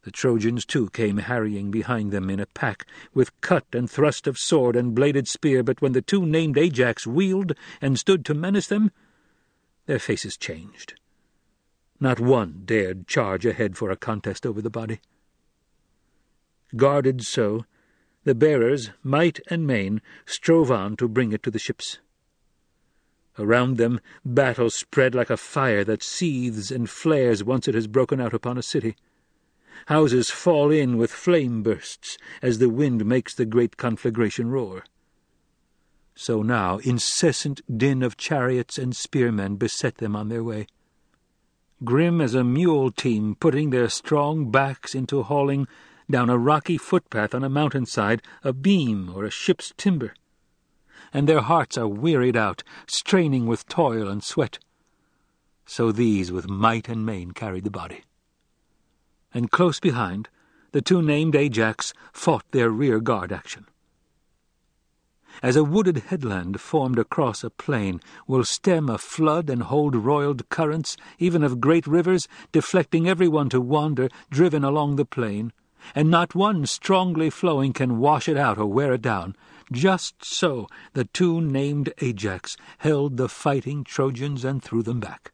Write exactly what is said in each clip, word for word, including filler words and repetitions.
The Trojans, too, came harrying behind them in a pack, with cut and thrust of sword and bladed spear, but when the two named Ajax wheeled and stood to menace them, their faces changed. Not one dared charge ahead for a contest over the body. Guarded so, the bearers, might and main, strove on to bring it to the ships. Around them battle spread like a fire that seethes and flares once it has broken out upon a city. Houses fall in with flame bursts as the wind makes the great conflagration roar. So now incessant din of chariots and spearmen beset them on their way. Grim as a mule team putting their strong backs into hauling down a rocky footpath on a mountainside, a beam or a ship's timber. And their hearts are wearied out, straining with toil and sweat. So these with might and main carried the body. And close behind, the two named Ajax fought their rear-guard action. As a wooded headland formed across a plain will stem a flood and hold roiled currents, even of great rivers, deflecting everyone to wander, driven along the plain, and not one strongly flowing can wash it out or wear it down, just so the two named Ajax held the fighting Trojans and threw them back.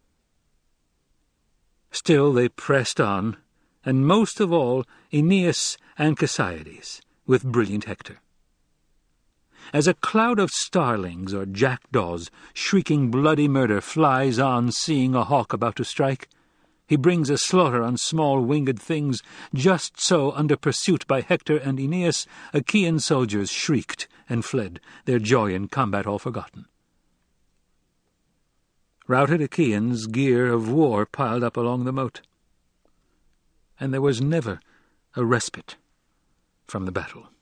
Still they pressed on, and most of all Aeneas and Cassiades, with brilliant Hector. As a cloud of starlings or jackdaws, shrieking bloody murder, flies on seeing a hawk about to strike, he brings a slaughter on small winged things. Just so, under pursuit by Hector and Aeneas, Achaean soldiers shrieked and fled, their joy in combat all forgotten. Routed Achaeans' gear of war piled up along the moat, and there was never a respite from the battle.